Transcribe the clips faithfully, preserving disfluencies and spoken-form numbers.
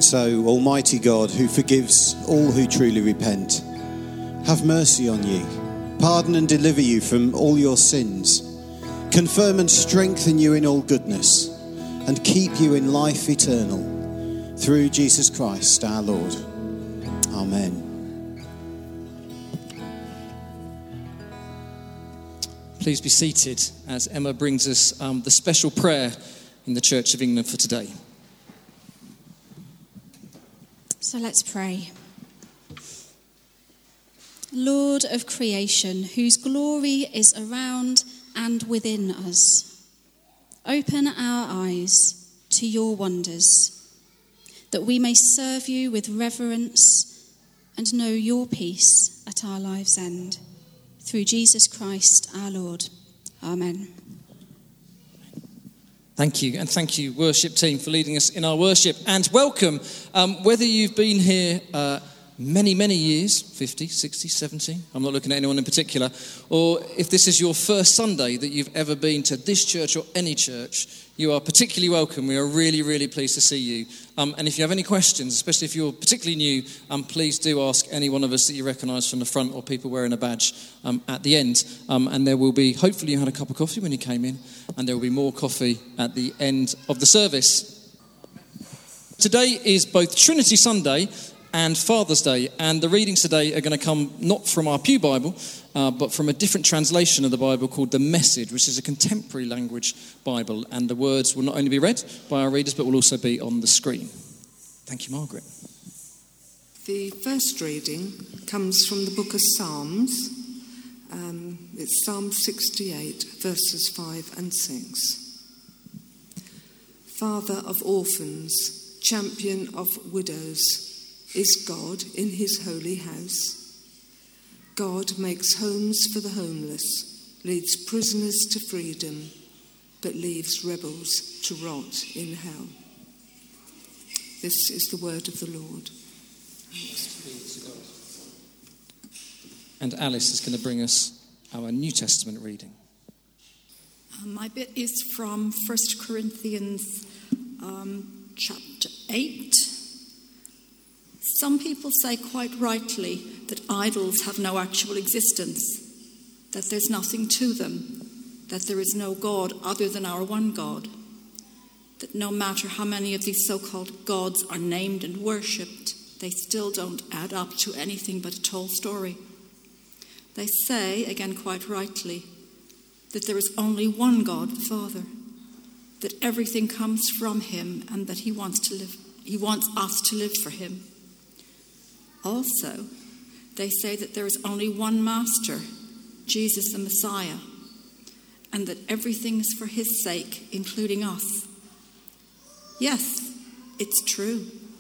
so, Almighty God, who forgives all who truly repent, have mercy on you, pardon and deliver you from all your sins, confirm and strengthen you in all goodness, and keep you in life eternal, through Jesus Christ our Lord. Amen. Please be seated as Emma brings us um, the special prayer in the Church of England for today. So let's pray. Lord of creation, whose glory is around and within us, open our eyes to your wonders, that we may serve you with reverence and know your peace at our life's end. Through Jesus Christ our Lord. Amen. Thank you, and thank you, worship team, for leading us in our worship. And welcome, um, whether you've been here uh, many, many years, fifty, sixty, seventy, I'm not looking at anyone in particular, or if this is your first Sunday that you've ever been to this church or any church, you are particularly welcome. We are really, really pleased to see you. Um, and if you have any questions, especially if you're particularly new, um, please do ask any one of us that you recognise from the front or people wearing a badge um, at the end. Um, and there will be, hopefully you had a cup of coffee when you came in, and there will be more coffee at the end of the service. Today is both Trinity Sunday and Father's Day, and the readings today are going to come not from our Pew Bible, uh, but from a different translation of the Bible called The Message, which is a contemporary language Bible, and the words will not only be read by our readers, but will also be on the screen. Thank you, Margaret. The first reading comes from the book of Psalms. Um, it's Psalm sixty-eight, verses five and six. Father of orphans, champion of widows, is God in his holy house. God makes homes for the homeless, leads prisoners to freedom, but leaves rebels to rot in hell. This is the word of the Lord. And Alice is going to bring us our New Testament reading. Um, my bit is from First Corinthians um, chapter eight. Some people say quite rightly that idols have no actual existence, that there's nothing to them, that there is no God other than our one God, that no matter how many of these so-called gods are named and worshipped, they still don't add up to anything but a tall story. They say, again quite rightly, that there is only one God, the Father, that everything comes from him and that he wants to live, he wants us to live for him. Also, they say that there is only one Master, Jesus the Messiah, and that everything is for his sake, including us. Yes, it's true.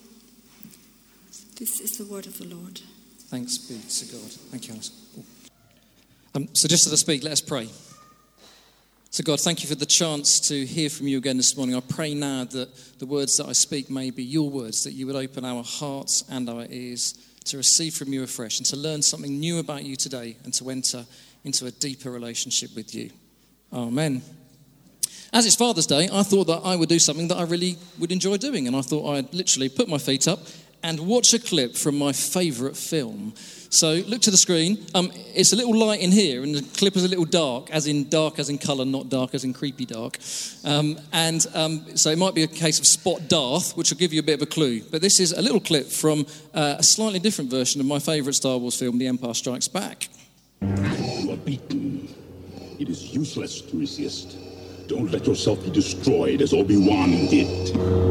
This is the word of the Lord. Thanks be to God. Thank you, Alice. Um, so just as I speak, let us pray. So God, thank you for the chance to hear from you again this morning. I pray now that the words that I speak may be your words, that you would open our hearts and our ears to receive from you afresh and to learn something new about you today and to enter into a deeper relationship with you. Amen. As it's Father's Day, I thought that I would do something that I really would enjoy doing, and I thought I'd literally put my feet up and watch a clip from my favourite film. So look to the screen. Um, it's a little light in here, and the clip is a little dark, as in dark as in colour, not dark as in creepy dark. Um, and um, so it might be a case of spot Darth, which will give you a bit of a clue. But this is a little clip from uh, a slightly different version of my favourite Star Wars film, The Empire Strikes Back. You are beaten. It is useless to resist. Don't let yourself be destroyed as Obi-Wan did.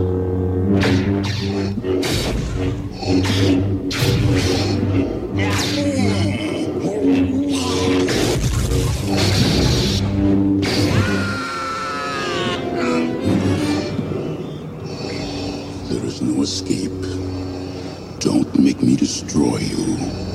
There is no escape. Don't make me destroy you.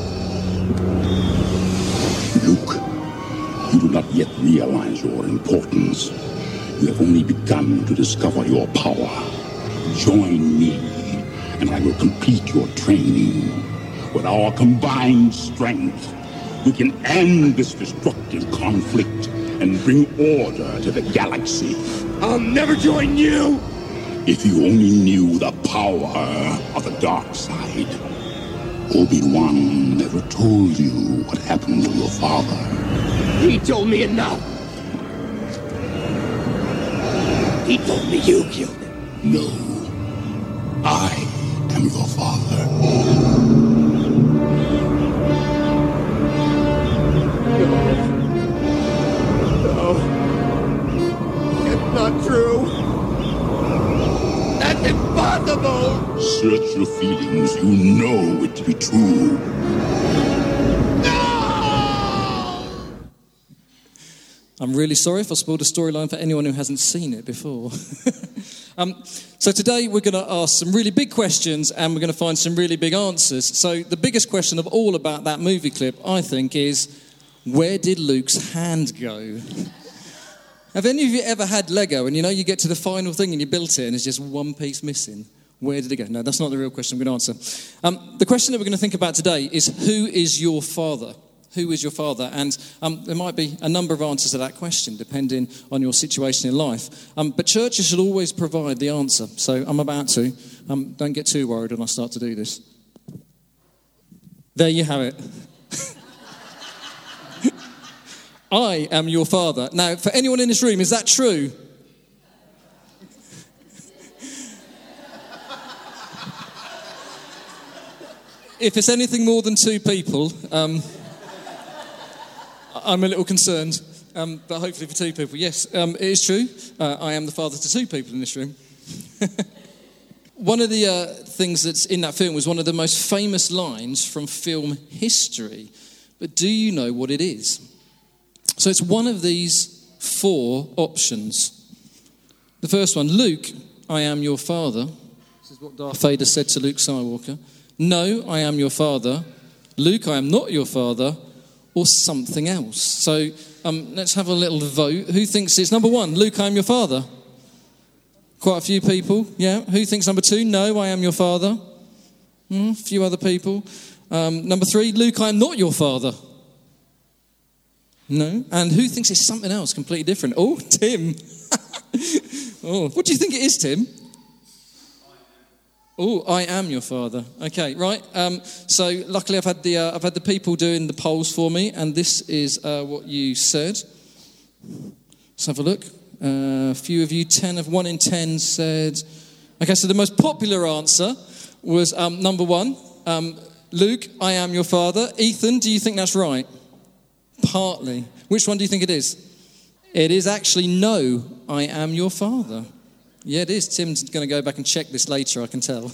Luke, you do not yet realize your importance. You have only begun to discover your power. Join me, and I will complete your training. With our combined strength, we can end this destructive conflict and bring order to the galaxy. I'll never join you! If you only knew the power of the dark side. Obi-Wan never told you what happened to your father. He told me enough. He told me you killed him. No. I am your father. No. No. It's not true. That's impossible. Search your feelings. You know it to be true. I'm really sorry if I spoiled a storyline for anyone who hasn't seen it before. um, so today we're going to ask some really big questions and we're going to find some really big answers. So the biggest question of all about that movie clip, I think, is where did Luke's hand go? Have any of you ever had Lego and you know you get to the final thing and you built it and there's just one piece missing? Where did it go? No, that's not the real question I'm going to answer. Um, the question that we're going to think about today is who is your father? Who is your father? And um, there might be a number of answers to that question, depending on your situation in life. Um, but churches should always provide the answer. So I'm about to. Um, don't get too worried when I start to do this. There you have it. I am your father. Now, for anyone in this room, is that true? If it's anything more than two people... Um, I'm a little concerned, um, but hopefully for two people. Yes, um, it is true. Uh, I am the father to two people in this room. One of the uh, things that's in that film was one of the most famous lines from film history. But do you know what it is? So it's one of these four options. The first one, Luke, I am your father. This is what Darth Vader said to Luke Skywalker. No, I am your father. Luke, I am not your father. Or something else. So um, let's have a little vote. Who thinks it's number one? Luke, I am your father. Quite a few people. Yeah. Who thinks number two? No, I am your father. Mm, a few other people. Um, number three, Luke, I am not your father. No. And who thinks it's something else completely different? Oh, Tim. Oh, what do you think it is, Tim? Oh, I am your father. Okay, right. Um, so luckily, I've had the uh, I've had the people doing the polls for me, and this is uh, what you said. Let's have a look. Uh, a few of you, ten of one in ten said. Okay, so the most popular answer was um, number one. Um, Luke, I am your father. Ethan, do you think that's right? Partly. Which one do you think it is? It is actually no. I am your father. Yeah, it is. Tim's going to go back and check this later, I can tell.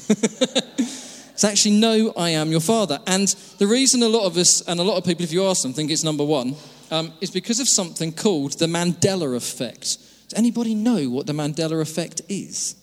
It's actually no, I am your father. And the reason a lot of us, and a lot of people, if you ask them, think it's number one, um, is because of something called the Mandela effect. Does anybody know what the Mandela effect is?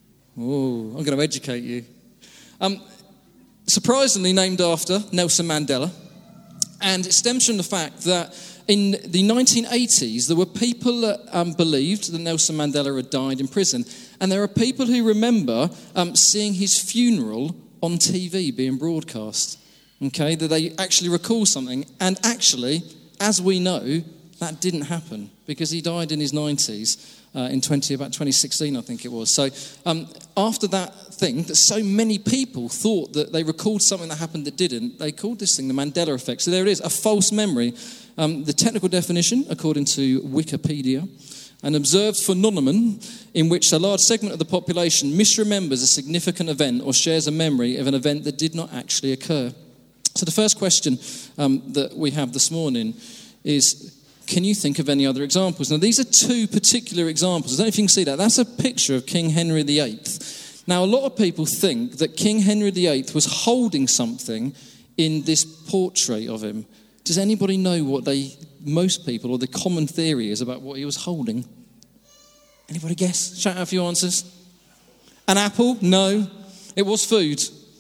Oh, I'm going to educate you. Um, surprisingly named after Nelson Mandela. And it stems from the fact that in the nineteen eighties, there were people that um, believed that Nelson Mandela had died in prison. And there are people who remember um, seeing his funeral on T V being broadcast. Okay, that they actually recall something. And actually, as we know, that didn't happen because he died in his nineties. Uh, in twenty, about twenty sixteen, I think it was. So um, after that thing, that so many people thought that they recalled something that happened that didn't, they called this thing the Mandela effect. So there it is, a false memory. Um, the technical definition, according to Wikipedia, an observed phenomenon in which a large segment of the population misremembers a significant event or shares a memory of an event that did not actually occur. So the first question um, that we have this morning is, can you think of any other examples? Now, these are two particular examples. I don't know if you can see that. That's a picture of King Henry the Eighth. Now, a lot of people think that King Henry the Eighth was holding something in this portrait of him. Does anybody know what they, most people, or the common theory is about what he was holding? Anybody guess? Shout out a few answers. An apple? No. It was food.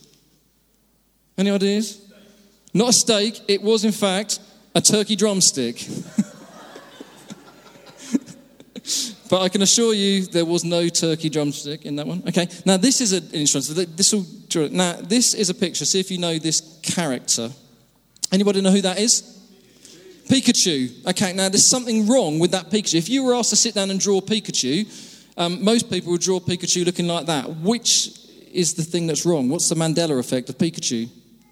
Any ideas? Not a steak. It was, in fact, a turkey drumstick. But I can assure you there was no turkey drumstick in that one. Okay, now this is an interesting. This will. Now this is a picture. See if you know this character. Anybody know who that is? Pikachu. Okay, now there's something wrong with that Pikachu. If you were asked to sit down and draw Pikachu, Um, most people would draw Pikachu looking like that. Which is the thing that's wrong? What's the Mandela effect of Pikachu?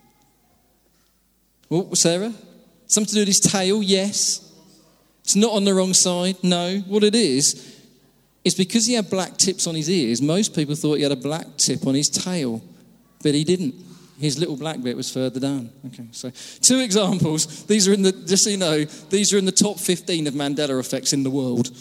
What, Sarah? Something to do with his tail? Yes. It's not on the wrong side? No. What it is, is because he had black tips on his ears, most people thought he had a black tip on his tail, but he didn't. His little black bit was further down. Okay, so two examples. These are in the, just so you know, these are in the top fifteen of Mandela effects in the world.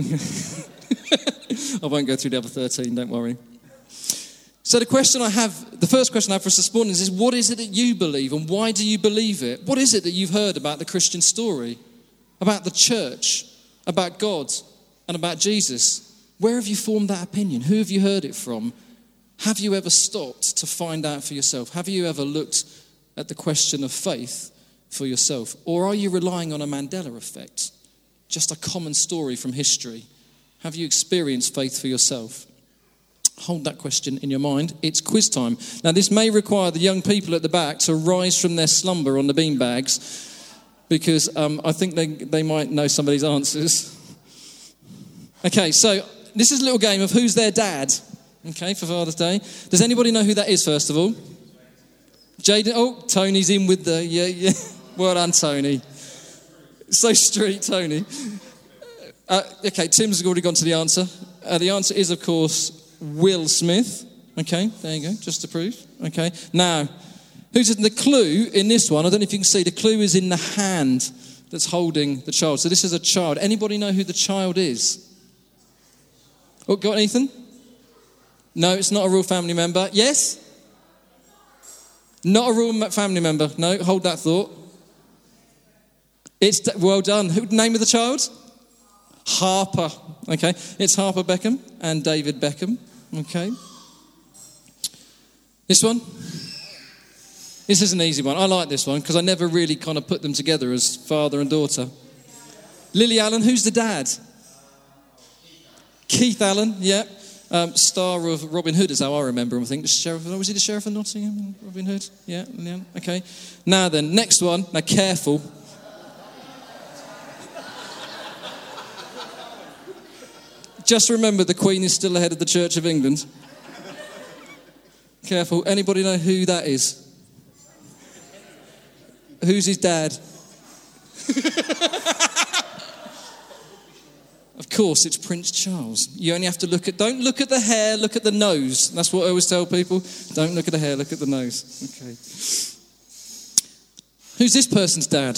I won't go through the other thirteen, don't worry. So the question I have, the first question I have for us this morning is, what is it that you believe and why do you believe it? What is it that you've heard about the Christian story, about the church, about God, and about Jesus? Where have you formed that opinion? Who have you heard it from? Have you ever stopped to find out for yourself? Have you ever looked at the question of faith for yourself? Or are you relying on a Mandela effect? Just a common story from history? Have you experienced faith for yourself? Hold that question in your mind. It's quiz time. Now, this may require the young people at the back to rise from their slumber on the beanbags, because um, I think they, they might know some of these answers. Okay, so this is a little game of who's their dad. Okay, for Father's Day. Does anybody know who that is, first of all? Jaden. Oh, Tony's in with the, yeah, yeah. Well done, Tony. So street, Tony. Uh, okay, Tim's already gone to the answer. Uh, the answer is, of course, Will Smith. Okay, there you go, just to prove. Okay, now, who's in the clue in this one? I don't know if you can see, the clue is in the hand that's holding the child. So this is a child. Anybody know who the child is? Oh, got anything? No, it's not a real family member. Yes? Not a real family member. No, hold that thought. It's, well done. Who, name of the child? Harper. Okay, it's Harper Beckham and David Beckham. Okay. This one? This is an easy one. I like this one because I never really kind of put them together as father and daughter. Lily Allen, who's the dad? Keith Allen, yeah. Um, star of Robin Hood is how I remember him, I think. The sheriff, was he the sheriff of Nottingham? Robin Hood? Yeah, yeah, okay. Now then, next one. Now, careful. Just remember, the Queen is still the head of the Church of England. Careful. Anybody know who that is? Who's his dad? Of course, it's Prince Charles. You only have to look at, don't look at the hair, look at the nose. That's what I always tell people. Don't look at the hair, look at the nose. Okay. Who's this person's dad?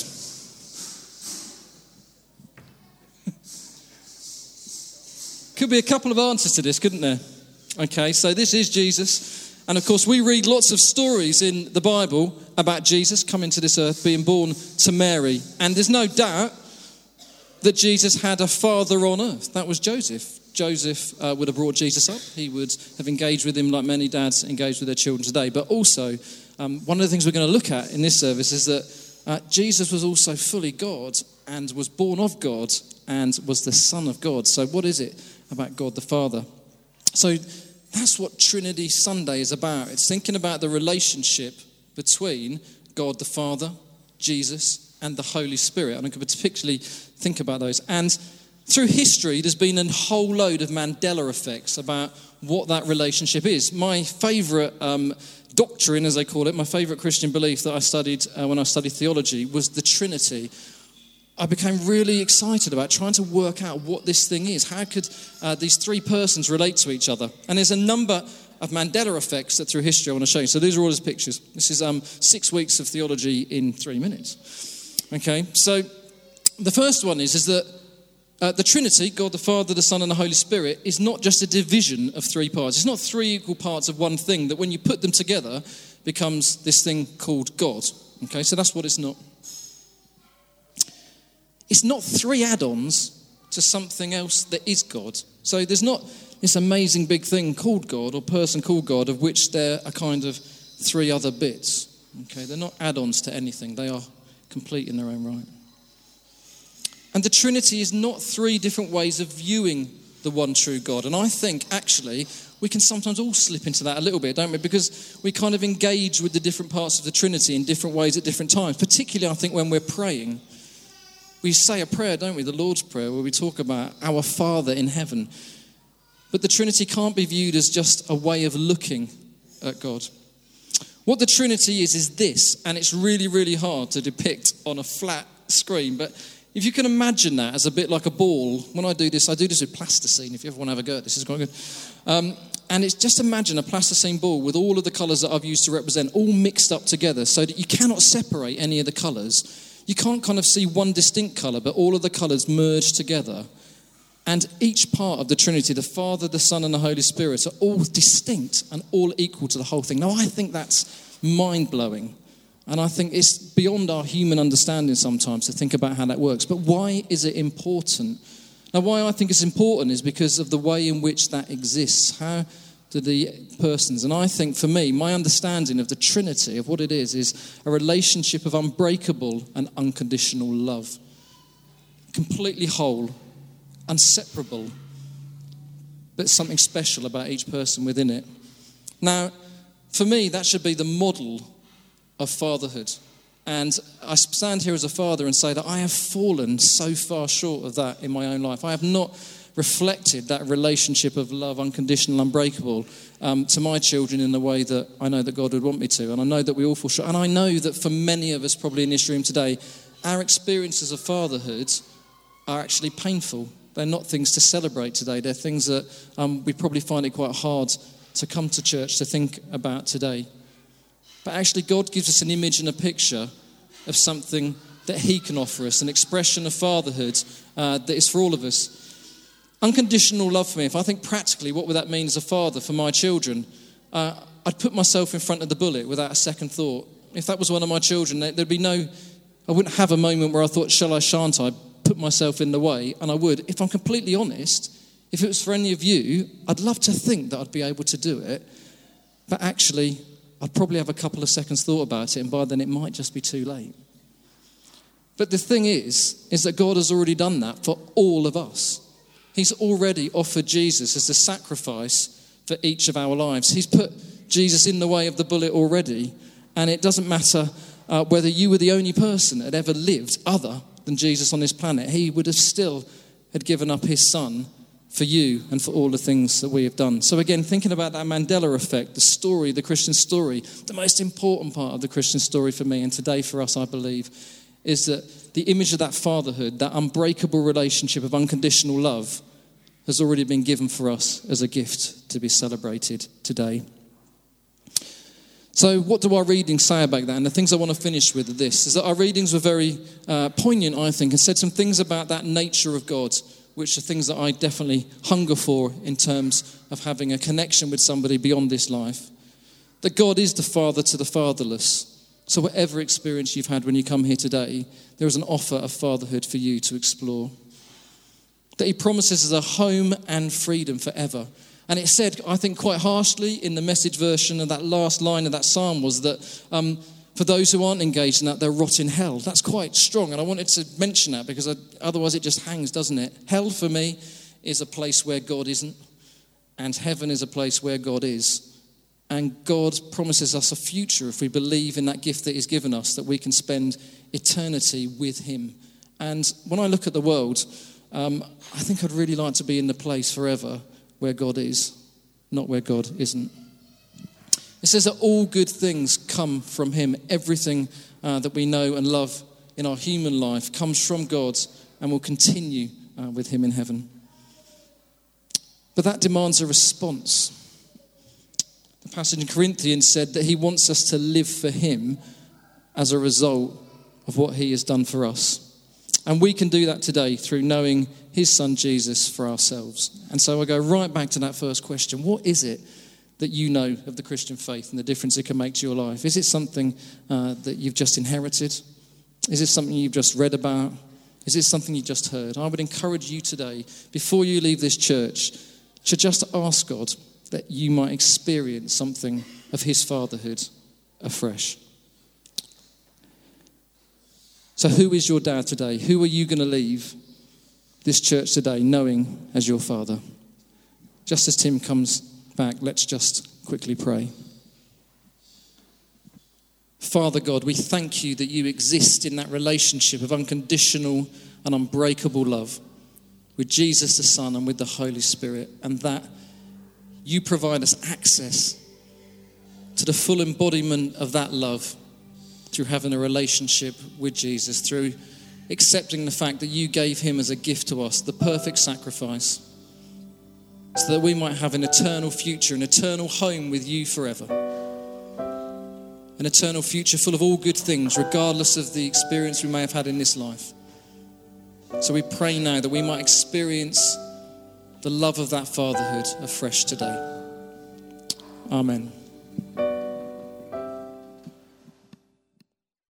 Could be a couple of answers to this, couldn't there? Okay, so this is Jesus. And of course, we read lots of stories in the Bible about Jesus coming to this earth, being born to Mary. And there's no doubt that Jesus had a father on earth. That was Joseph. Joseph uh, would have brought Jesus up. He would have engaged with him like many dads engage with their children today. But also, um, one of the things we're going to look at in this service is that uh, Jesus was also fully God and was born of God and was the Son of God. So what is it about God the Father? So that's what Trinity Sunday is about. It's thinking about the relationship between God the Father, Jesus, and the Holy Spirit. And I could particularly think about those. And through history, there's been a whole load of Mandela effects about what that relationship is. My favourite um, doctrine, as they call it, my favourite Christian belief that I studied uh, when I studied theology was the Trinity. I became really excited about trying to work out what this thing is. How could uh, these three persons relate to each other? And there's a number of Mandela effects that through history I want to show you. So these are all his pictures. This is um, six weeks of theology in three minutes. Okay, so the first one is, is that uh, the Trinity, God the Father, the Son and the Holy Spirit, is not just a division of three parts. It's not three equal parts of one thing that when you put them together becomes this thing called God. Okay, so that's what it's not. It's not three add-ons to something else that is God. So there's not this amazing big thing called God or person called God of which there are kind of three other bits. Okay, they're not add-ons to anything. They are complete in their own right. And the Trinity is not three different ways of viewing the one true God. And I think, actually, we can sometimes all slip into that a little bit, don't we? Because we kind of engage with the different parts of the Trinity in different ways at different times. Particularly, I think, when we're praying. We say a prayer, don't we? The Lord's Prayer, where we talk about our Father in heaven. But the Trinity can't be viewed as just a way of looking at God. What the Trinity is, is this, and it's really, really hard to depict on a flat screen, but if you can imagine that as a bit like a ball, when I do this, I do this with plasticine, if you ever want to have a go at this, is quite good. Um, and it's just imagine a plasticine ball with all of the colours that I've used to represent, all mixed up together so that you cannot separate any of the colours. You can't kind of see one distinct colour, but all of the colours merge together. And each part of the Trinity, the Father, the Son and the Holy Spirit, are all distinct and all equal to the whole thing. Now, I think that's mind-blowing. And I think it's beyond our human understanding sometimes to think about how that works. But why is it important? Now, why I think it's important is because of the way in which that exists. How do the persons, and I think for me, my understanding of the Trinity, of what it is, is a relationship of unbreakable and unconditional love. Completely whole, inseparable, but something special about each person within it. Now, for me, that should be the model of fatherhood. And I stand here as a father and say that I have fallen so far short of that in my own life. I have not reflected that relationship of love, unconditional, unbreakable, um, to my children in the way that I know that God would want me to. And I know that we all fall short. And I know that for many of us probably in this room today, our experiences of fatherhood are actually painful. They're not things to celebrate today. They're things that um, we probably find it quite hard to come to church to think about today. But actually, God gives us an image and a picture of something that he can offer us, an expression of fatherhood uh, that is for all of us. Unconditional love for me, if I think practically, what would that mean as a father for my children? Uh, I'd put myself in front of the bullet without a second thought. If that was one of my children, there'd be no, I wouldn't have a moment where I thought, shall I, shan't I, put myself in the way, and I would. If I'm completely honest, if it was for any of you, I'd love to think that I'd be able to do it, but actually, I'd probably have a couple of seconds thought about it, and by then it might just be too late. But the thing is, is that God has already done that for all of us. He's already offered Jesus as the sacrifice for each of our lives. He's put Jesus in the way of the bullet already, and it doesn't matter uh, whether you were the only person that had ever lived other than Jesus on this planet. He would have still had given up his son for you and for all the things that we have done. So again, thinking about that Mandela effect, the story, the Christian story, the most important part of the Christian story for me and today for us, I believe, is that the image of that fatherhood, that unbreakable relationship of unconditional love, has already been given for us as a gift to be celebrated today. So what do our readings say about that? And the things I want to finish with are this, is that our readings were very uh, poignant, I think, and said some things about that nature of God, which are things that I definitely hunger for in terms of having a connection with somebody beyond this life. That God is the father to the fatherless. So whatever experience you've had when you come here today, there is an offer of fatherhood for you to explore. That he promises us a home and freedom forever. And it said, I think quite harshly in the Message version of that last line of that psalm was that um, for those who aren't engaged in that, they'll rot in hell. That's quite strong, and I wanted to mention that because I, otherwise it just hangs, doesn't it? Hell for me is a place where God isn't, and heaven is a place where God is. And God promises us a future if we believe in that gift that he's given us, that we can spend eternity with him. And when I look at the world, um, I think I'd really like to be in the place forever where God is, not where God isn't. It says that all good things come from him. Everything uh, that we know and love in our human life comes from God and will continue uh, with him in heaven. But that demands a response. The passage in Corinthians said that he wants us to live for him as a result of what he has done for us. And we can do that today through knowing his son Jesus for ourselves. And so I go right back to that first question. What is it that you know of the Christian faith and the difference it can make to your life? Is it something uh, that you've just inherited? Is it something you've just read about? Is it something you just heard? I would encourage you today, before you leave this church, to just ask God that you might experience something of his fatherhood afresh. So who is your dad today? Who are you going to leave this church today knowing as your father? Just as Tim comes back, let's just quickly pray. Father God, we thank you that you exist in that relationship of unconditional and unbreakable love with Jesus the Son and with the Holy Spirit, and that you provide us access to the full embodiment of that love through having a relationship with Jesus, through accepting the fact that you gave him as a gift to us, the perfect sacrifice, so that we might have an eternal future, an eternal home with you forever. An eternal future full of all good things, regardless of the experience we may have had in this life. So we pray now that we might experience the love of that fatherhood afresh today. Amen.